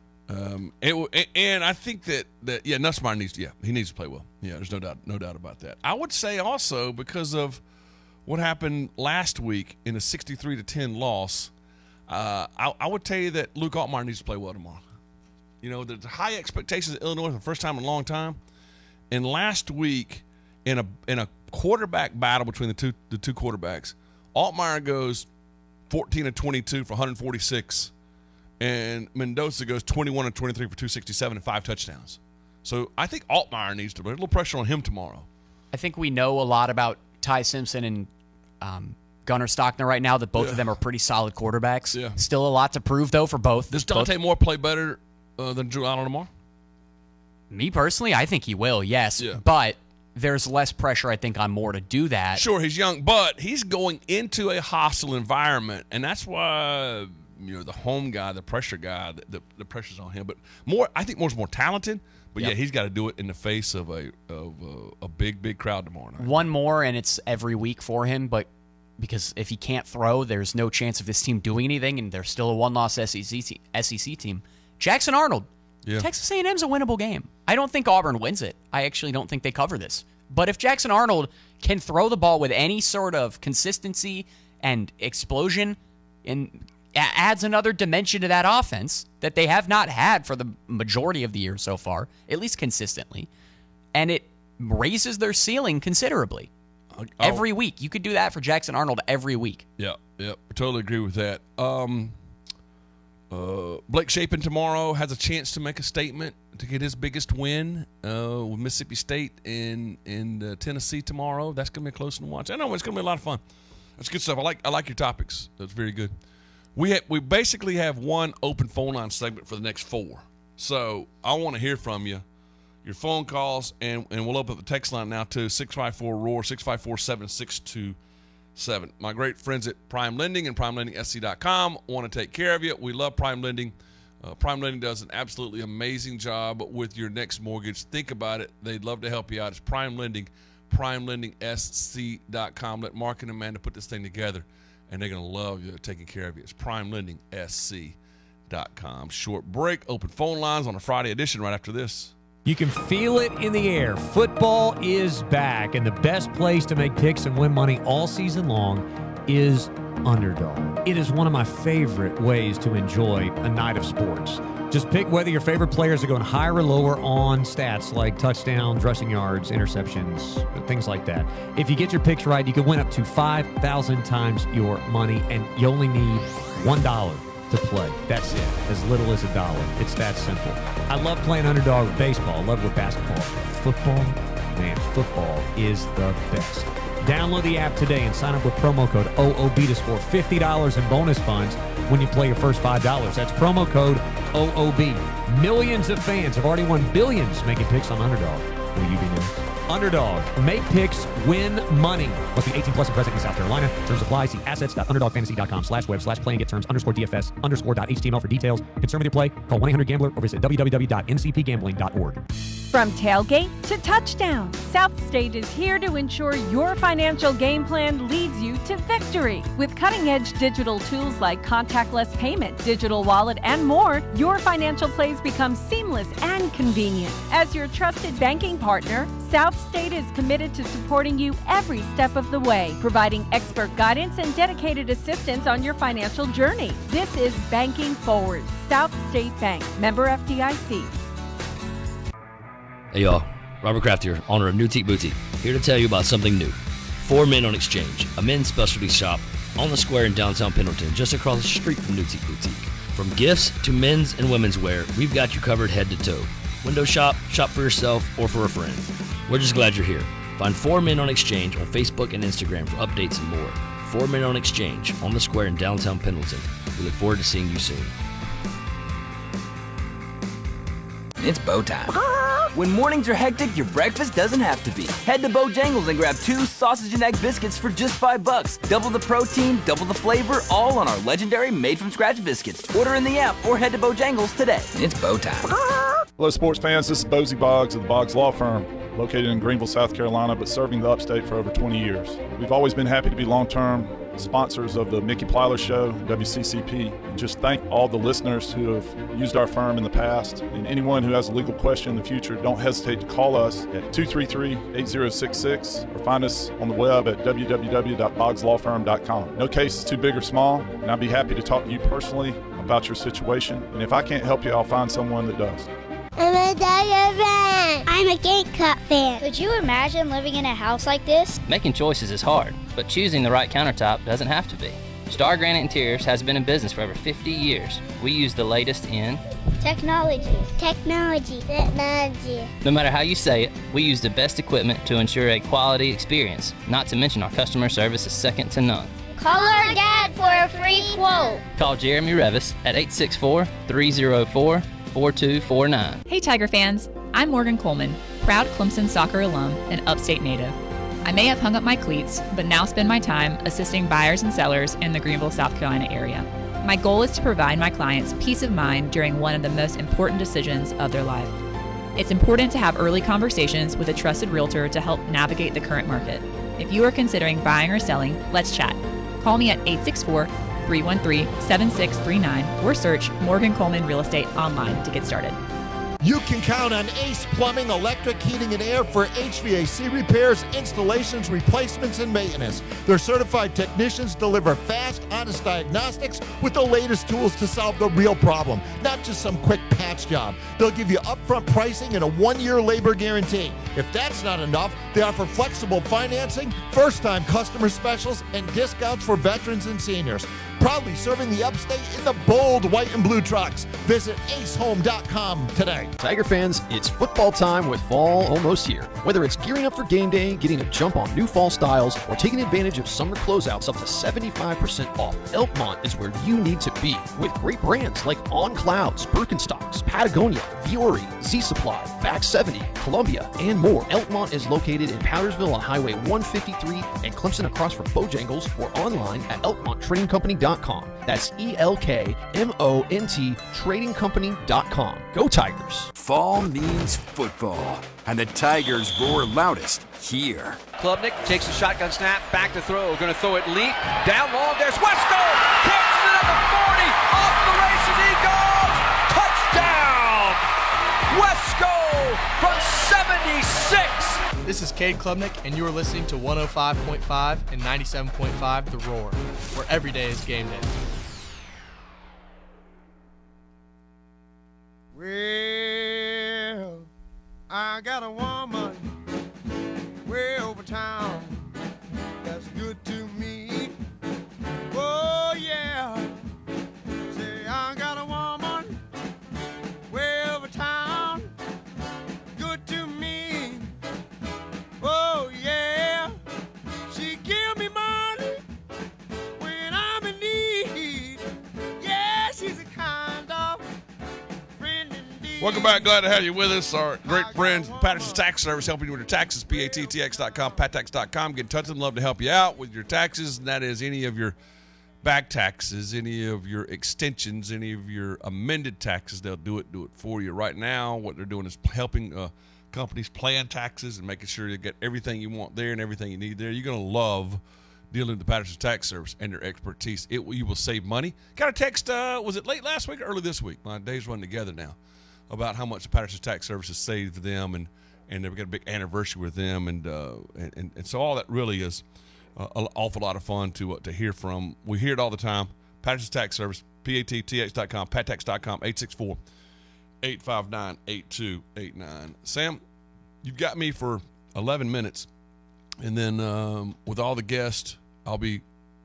And I think that Nussmeier needs to play well. Yeah, there's no doubt about that. I would say also because of what happened last week in a 63-10 loss, I would tell you that Luke Altmaier needs to play well tomorrow. You know, there's high expectations of Illinois for the first time in a long time. And last week, in a quarterback battle between the two quarterbacks, Altmaier goes 14 of 22 for 146. And Mendoza goes 21 and 23 for 267 and 5 touchdowns. So I think Altmaier needs to put a little pressure on him tomorrow. I think we know a lot about Ty Simpson and Gunnar Stockner right now, that both of them are pretty solid quarterbacks. Yeah. Still a lot to prove, though, for both. Does Dante Moore play better than Drew Aller tomorrow? Me personally, I think he will, yes. Yeah. But there's less pressure, I think, on Moore to do that. Sure, he's young, but he's going into a hostile environment, and that's why – the home guy, the pressure guy, the pressure's on him. But I think Moore's more talented. But he's got to do it in the face of a big crowd tomorrow night. One more, and it's every week for him. But because if he can't throw, there's no chance of this team doing anything, and they're still a one-loss SEC team. Jackson Arnold, Texas A&M's a winnable game. I don't think Auburn wins it. I actually don't think they cover this. But if Jackson Arnold can throw the ball with any sort of consistency and explosion and adds another dimension to that offense that they have not had for the majority of the year so far, at least consistently, and it raises their ceiling considerably. Every week. You could do that for Jackson Arnold every week. Yeah, I totally agree with that. Blake Shapen tomorrow has a chance to make a statement to get his biggest win with Mississippi State in Tennessee tomorrow. That's going to be a close one to watch. I know it's going to be a lot of fun. That's good stuff. I like your topics. That's very good. We basically have one open phone line segment for the next 4. So I want to hear from you, your phone calls, and we'll open up the text line now too, 654-ROAR, 654-7627. My great friends at Prime Lending and PrimeLendingSC.com want to take care of you. We love Prime Lending. Prime Lending does an absolutely amazing job with your next mortgage. Think about it. They'd love to help you out. It's Prime Lending, PrimeLendingSC.com. Let Mark and Amanda put this thing together, and they're going to love you, taking care of you. It's PrimeLendingSC.com. Short break, open phone lines on a Friday edition right after this. You can feel it in the air. Football is back, and the best place to make picks and win money all season long is Underdog. It is one of my favorite ways to enjoy a night of sports. Just pick whether your favorite players are going higher or lower on stats like touchdowns, rushing yards, interceptions, things like that. If you get your picks right, you can win up to 5,000 times your money, and you only need $1 to play. That's it. As little as $1. It's that simple. I love playing Underdog with baseball. I love it with basketball. Football, man, football is the best. Download the app today and sign up with promo code OOB to score $50 in bonus funds when you play your first $5. That's promo code OOB. Millions of fans have already won billions making picks on Underdog. Will you be next? Underdog. Make picks, win money. Must be 18 plus and present in South Carolina. Terms apply. See assets.underdogfantasy.com/web/playing get terms _DFS_.html for details. Concerned with your play? Call 1-800-GAMBLER or visit www.ncpgambling.org. From tailgate to touchdown, South State is here to ensure your financial game plan leads you to victory. With cutting-edge digital tools like contactless payment, digital wallet, and more, your financial plays become seamless and convenient. As your trusted banking partner, South State is committed to supporting you every step of the way, providing expert guidance and dedicated assistance on your financial journey. This is Banking Forward. South State Bank. Member FDIC. Hey y'all, Robert Kraft here, owner of New Teak Boutique, here to tell you about something new. Four Men on Exchange, a men's specialty shop on the square in downtown Pendleton, just across the street from Newtique Boutique. From gifts to men's and women's wear, we've got you covered head to toe. Window shop, shop for yourself, or for a friend. We're just glad you're here. Find Four Men on Exchange on Facebook and Instagram for updates and more. Four Men on Exchange on the square in downtown Pendleton. We look forward to seeing you soon. It's Bo time. When mornings are hectic, your breakfast doesn't have to be. Head to Bojangles and grab 2 sausage and egg biscuits for just $5. Double the protein, double the flavor, all on our legendary made-from-scratch biscuits. Order in the app or head to Bojangles today. It's Bo time. Hello, sports fans. This is Bozy Boggs of the Boggs Law Firm, located in Greenville, South Carolina, but serving the upstate for over 20 years. We've always been happy to be long-term sponsors of the Mickey Plyler Show, WCCP. Just thank all the listeners who have used our firm in the past. And anyone who has a legal question in the future, don't hesitate to call us at 233-8066 or find us on the web at www.boggslawfirm.com. No case is too big or small, and I'd be happy to talk to you personally about your situation. And if I can't help you, I'll find someone that does. I'm a Tiger fan. I'm a Gamecock fan. Could you imagine living in a house like this? Making choices is hard, but choosing the right countertop doesn't have to be. Star Granite Interiors has been in business for over 50 years. We use the latest in technology. No matter how you say it, we use the best equipment to ensure a quality experience. Not to mention our customer service is second to none. Call our dad for a free quote. Call Jeremy Revis at 864-304-4249. Hey Tiger fans, I'm Morgan Coleman, proud Clemson soccer alum and upstate native. I may have hung up my cleats, but now spend my time assisting buyers and sellers in the Greenville, South Carolina area. My goal is to provide my clients peace of mind during one of the most important decisions of their life. It's important to have early conversations with a trusted realtor to help navigate the current market. If you are considering buying or selling, let's chat. Call me at 864-313-7639 or search Morgan Coleman Real Estate online to get started. You can count on Ace Plumbing, Electric, Heating, and Air for HVAC repairs, installations, replacements, and maintenance. Their certified technicians deliver fast, honest diagnostics with the latest tools to solve the real problem, not just some quick patch job. They'll give you upfront pricing and a 1-year labor guarantee. If that's not enough, they offer flexible financing, first-time customer specials, and discounts for veterans and seniors. Proudly serving the upstate in the bold white and blue trucks. Visit acehome.com today. Tiger fans, it's football time with fall almost here. Whether it's gearing up for game day, getting a jump on new fall styles, or taking advantage of summer closeouts up to 75% off, Elkmont is where you need to be. With great brands like On Clouds, Birkenstocks, Patagonia, Viore, Z Supply, Back 70, Columbia, and more. Elkmont is located in Powdersville on Highway 153 and Clemson across from Bojangles, or online at elkmonttradingcompany.com. That's ELKMONT tradingcompany.com. Go Tigers! Fall means football, and the Tigers roar loudest here. Klubnik takes a shotgun snap, back to throw, going to throw it leap, down long, there's Wesco! Catches it at the 40, off the races he goes! Touchdown! Wesco from 76! This is Cade Klubnik, and you are listening to 105.5 and 97.5 The Roar, where every day is game day. Well, I got a woman way over town that's good to me. Oh, yeah. Say, I got a woman way over town, good to me. Oh, yeah. She give me money when I'm in need. Yeah, she's a kind of friend indeed. Welcome back. Glad to have you with us. Our great friends, Patterson's Tax Service, helping you with your taxes. PATTX.com, PatTax.com. Get in touch with them. Love to help you out with your taxes. And that is any of your back taxes, any of your extensions, any of your amended taxes. They'll do it for you. Right now, what they're doing is helping companies plan taxes and making sure you get everything you want there and everything you need there. You're going to love dealing with the Patterson's Tax Service and their expertise. You will save money. Got a text, was it late last week or early this week? My days run together now, about how much the Patterson's Tax Service has saved them, and they've got a big anniversary with them, and so all that really is an awful lot of fun to hear from. We hear it all the time. Patterson's Tax Service, PATTX.com, PatTax.com, 864-859-8289. Sam, you've got me for 11 minutes And then with all the guests, I'll be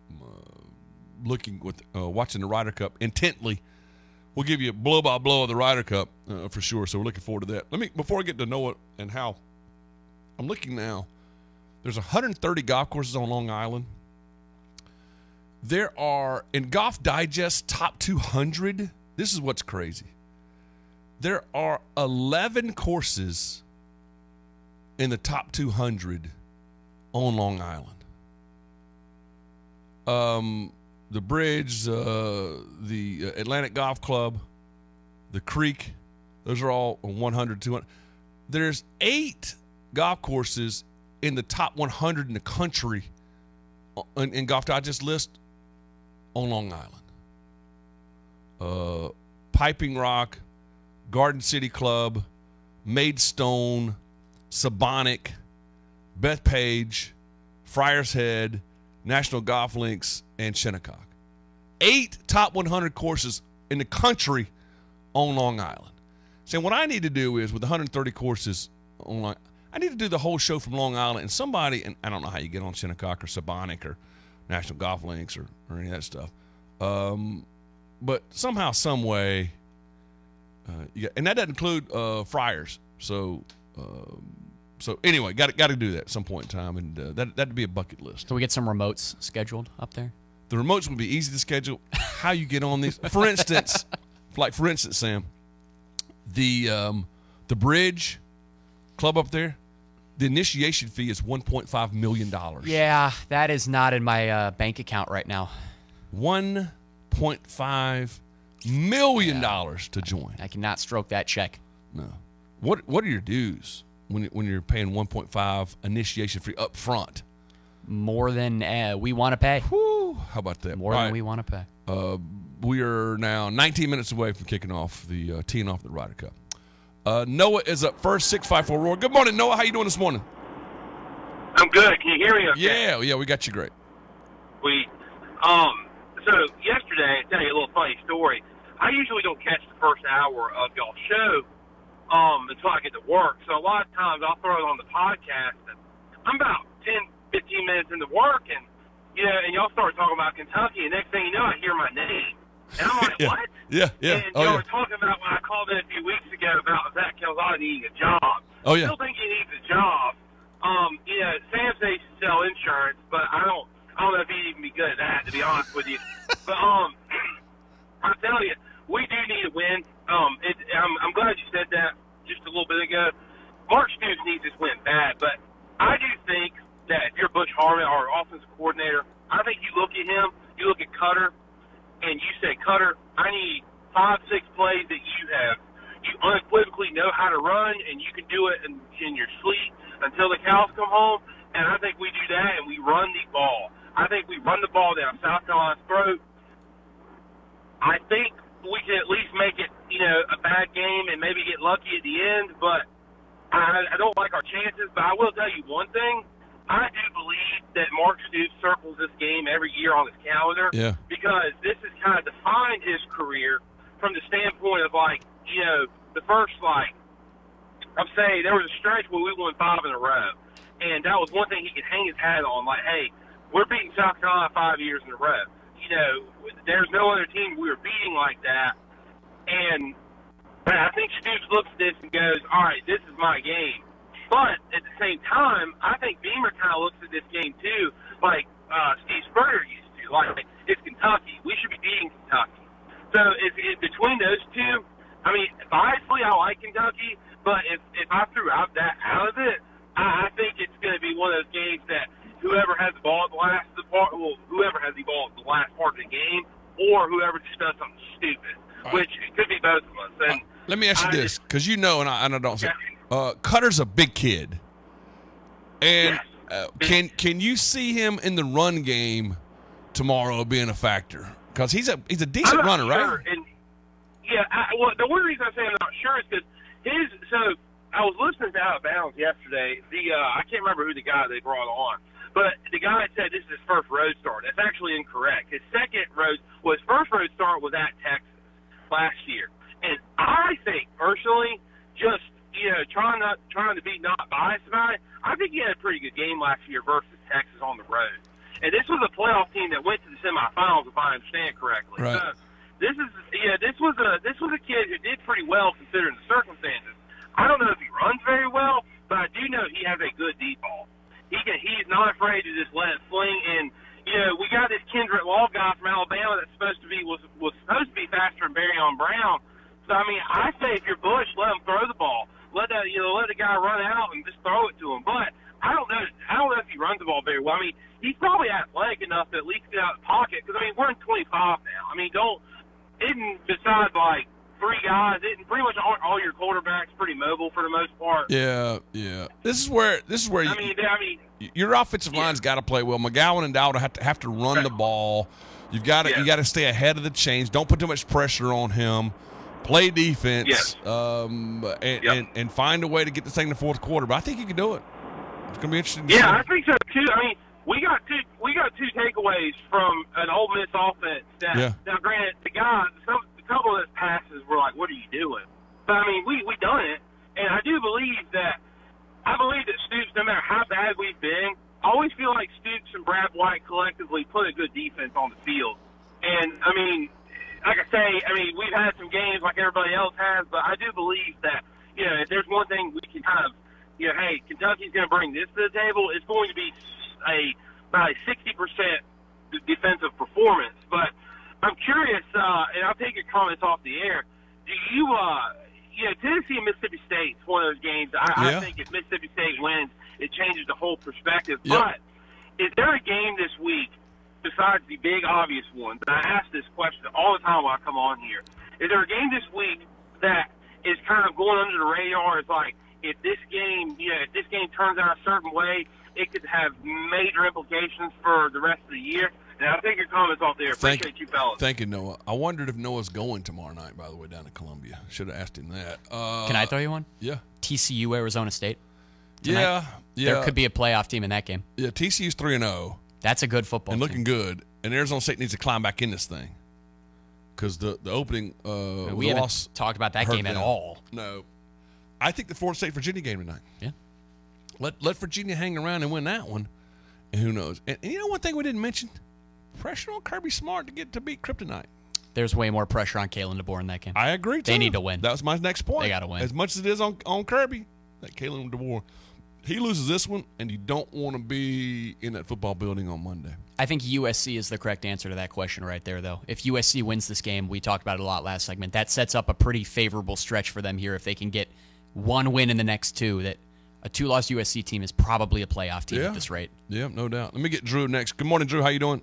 watching the Ryder Cup intently. We'll give you a blow by blow of the Ryder Cup for sure. So we're looking forward to that. Before I get to Noah and how, I'm looking now. There's 130 golf courses on Long Island. There are, in Golf Digest Top 200, this is what's crazy. There are 11 courses in the top 200 on Long Island. The Bridge, the Atlantic Golf Club, the Creek, those are all 100, 200. There's 8 golf courses in the top 100 in the country in Golf Digest list on Long Island. Piping Rock, Garden City Club, Maidstone, Sabonic, Bethpage, Friars Head, National Golf Links, and Shinnecock. 8 top 100 courses in the country on Long Island. So what I need to do is, with 130 courses on Long Island, I need to do the whole show from Long Island, and somebody, and I don't know how you get on Shinnecock or Sabonic or National Golf Links or any of that stuff. But somehow, some way, and that doesn't include Friars. So anyway, got to do that at some point in time, and that'd be a bucket list. Can we get some remotes scheduled up there? The remotes would be easy to schedule. How you get on these? For instance, Sam, the Bridge Club up there, the initiation fee is $1.5 million. Yeah, that is not in my bank account right now. $1.5 million to join. I cannot stroke that check. No. What are your dues when you're paying 1.5 initiation fee up front? More than we want to pay. Whew, how about that? More than we want to pay. We are now 19 minutes away from kicking off teeing off the Ryder Cup. Noah is up first, 654 Roar. Good morning, Noah. How you doing this morning? I'm good. Can you hear me okay? Yeah, we got you great. So yesterday, I'll tell you a little funny story. I usually don't catch the first hour of y'all's show until I get to work. So a lot of times I'll throw it on the podcast, and I'm about 10, 15 minutes into work, and y'all start talking about Kentucky, and next thing you know, I hear my name. And I'm like, what? Yeah. And y'all were talking about when I called in a few weeks ago about Zach Calzada needing a job. Oh, yeah. I still think he needs a job. Sam says he sell insurance, but I don't know if he'd even be good at that, to be honest with you. But I'm telling you, we do need a win. I'm glad you said that just a little bit ago. Mark Stoops needs this win bad, but I do think that if you're Butch Harmon, our offensive coordinator, I think you look at him, you look at Cutter, and you say, Cutter, I need 5-6 plays that you unequivocally know how to run, and you can do it in your sleep until the cows come home. And I think we do that, and we run the ball. I think we run the ball down South Carolina's throat. I think we can at least make it, a bad game and maybe get lucky at the end. But I don't like our chances. But I will tell you one thing. I do believe that Mark Stoops circles this game every year on his calendar. Yeah. Because this has kind of defined his career from the standpoint of, the first, I'm saying there was a stretch where we won 5 in a row. And that was one thing he could hang his hat on, hey, we're beating South Carolina 5 years in a row. There's no other team we were beating like that. And I think Stoops looks at this and goes, all right, this is my game. But at the same time, I think Beamer kind of looks at this game, too, like Steve Spurrier used to. It's Kentucky. We should be beating Kentucky. So if between those two, biasly, I like Kentucky. But if I threw out of it, I think it's going to be one of those games that whoever has the ball at the last part of the game, or whoever just does something stupid, which it could be both of us. And let me ask you this, because and I don't say, Cutter's a big kid, and can you see him in the run game tomorrow being a factor? Because he's a decent runner, sure. right? And the one reason I say I'm not sure is because I was listening to Out of Bounds yesterday. I can't remember who the guy they brought on, but the guy said this is his first road start. That's actually incorrect. His first road start was at Texas last year. And I think, personally, just, trying to be not biased about it, I think he had a pretty good game last year versus Texas on the road. And this was a playoff team that went to the semifinals, if I understand correctly. Right. So this was a kid who did pretty well considering the circumstances. I don't know if he runs very well, but I do know he has a good deep ball. He's not afraid to just let it fling. And we got this Kendrick Law guy from Alabama that's supposed to be was supposed to be faster than Barryon Brown. So I mean, I say if you're Bush, let him throw the ball. Let the guy run out and just throw it to him. But I don't know if he runs the ball very well. I mean, he's probably athletic enough to at least get out of the pocket. Because I mean, we're in 25 now. I mean, besides like three guys, pretty much all your quarterbacks pretty mobile for the most part. Yeah. This is where your offensive line's got to play well. McGowan and Dowdle have to run the ball. You got to stay ahead of the chains. Don't put too much pressure on him. Play defense, and find a way to get this thing in the fourth quarter. But I think you can do it. It's going to be interesting. Yeah, I think so too. I mean, we got two takeaways from an Ole Miss offense. Now, granted, a couple of those passes were like, "What are you doing?" But I mean, we done it, and I believe that Stoops, no matter how bad we've been, I always feel like Stoops and Brad White collectively put a good defense on the field. And I mean, like I say, we've had some games like everybody else has, but I do believe that, if there's one thing we can kind of, hey, Kentucky's going to bring this to the table, it's going to be about a 60% defensive performance. But I'm curious, and I'll take your comments off the air. Do you, Tennessee and Mississippi State is one of those games. I think if Mississippi State wins, it changes the whole perspective. Yep. But is there a game this week, besides the big obvious one, but I ask this question all the time when I come on here, is there a game this week that is kind of going under the radar? It's like, if this game turns out a certain way, it could have major implications for the rest of the year. And I'll take your comments off there. Appreciate you, fellas. Thank you, Noah. I wondered if Noah's going tomorrow night, by the way, down to Columbia. Should have asked him that. Can I throw you one? Yeah. TCU, Arizona State. Tonight. Yeah. There could be a playoff team in that game. Yeah, TCU's 3-0. That's a good football and team. looking good. And Arizona State needs to climb back in this thing because the opening we haven't talked about that game at all. No, I think the Florida State-Virginia game tonight. Yeah, let Virginia hang around and win that one, and who knows? And you know one thing we didn't mention: pressure on Kirby Smart to beat Kryptonite. There's way more pressure on Kalen DeBoer in that game. I agree. They need to win. That was my next point. They got to win as much as it is on Kirby. That Kalen DeBoer. He loses this one, and you don't want to be in that football building on Monday. I think USC is the correct answer to that question right there, though. If USC wins this game, we talked about it a lot last segment, that sets up a pretty favorable stretch for them here. If they can get one win in the next two, that a two-loss USC team is probably a playoff team at this rate. Yeah, no doubt. Let me get Drew next. Good morning, Drew. How you doing?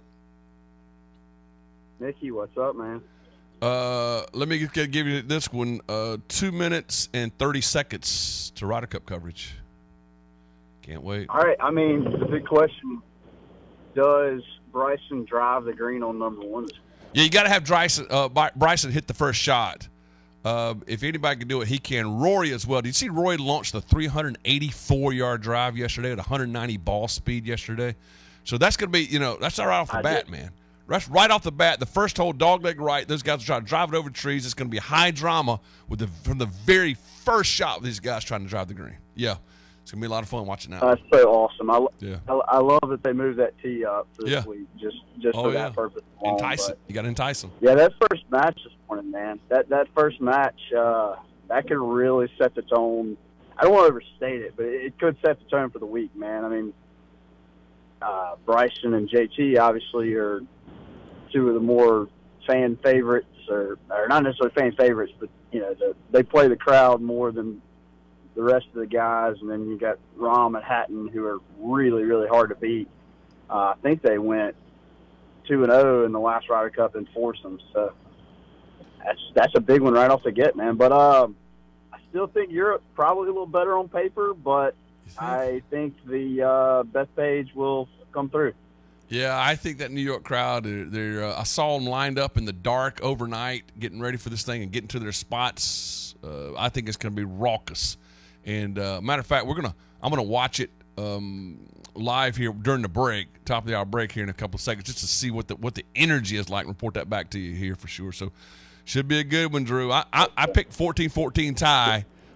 Nicky, what's up, man? Let me give you this one. 2 minutes and 30 seconds to Ryder Cup coverage. Can't wait. All right. I mean, the big question, does Bryson drive the green on number one? Yeah, you got to have Bryson hit the first shot. If anybody can do it, he can. Rory as well. Did you see Rory launched the 384-yard drive yesterday at 190 ball speed yesterday? So that's going to be, that's right off the bat, man. That's right off the bat. The first hole, dogleg right. Those guys are trying to drive it over trees. It's going to be high drama from the very first shot with these guys trying to drive the green. Yeah. It's going to be a lot of fun watching that. That's so awesome. I love that they moved that tee up for this week just for that purpose alone. Entice it. You got to entice them. Yeah, that first match this morning, man. That first match, that could really set the tone. I don't want to overstate it, but it could set the tone for the week, man. I mean, Bryson and JT obviously are two of the more fan favorites, or not necessarily fan favorites, but they play the crowd more than the rest of the guys. And then you got Rahm and Hatton, who are really, really hard to beat. I think they went 2-0 in the last Ryder Cup in foursomes, so that's a big one right off the get, man. But I still think Europe probably a little better on paper, but I think the Bethpage will come through. Yeah, I think that New York crowd, I saw them lined up in the dark overnight getting ready for this thing and getting to their spots. I think it's going to be raucous. And matter of fact, I'm gonna watch it live here during the break, top of the hour break here in a couple of seconds, just to see what the energy is like. Report that back to you here for sure. So should be a good one, Drew. I picked 14-14 tie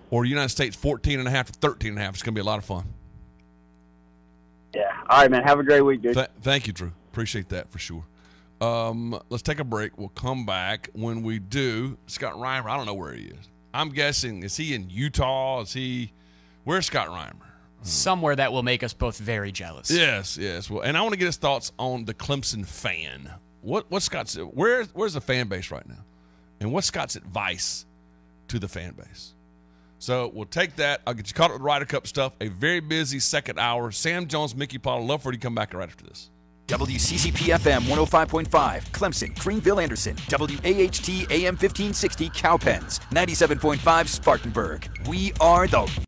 or United States 14.5 to 13.5. It's going to be a lot of fun. Yeah. All right, man. Have a great week, dude. Thank you, Drew. Appreciate that for sure. Let's take a break. We'll come back. When we do, Scott Reimer, I don't know where he is. I'm guessing, is he in Utah? Where's Scott Reimer? Somewhere that will make us both very jealous. Yes. Well, and I want to get his thoughts on the Clemson fan. What's Scott's? Where's the fan base right now? And what's Scott's advice to the fan base? So we'll take that. I'll get you caught up with Ryder Cup stuff. A very busy second hour. Sam Jones, Mickey Potter. Love for you to come back right after this. WCCP-FM 105.5, Clemson, Greenville, Anderson. WAHT AM 1560, Cowpens. 97.5, Spartanburg. We are the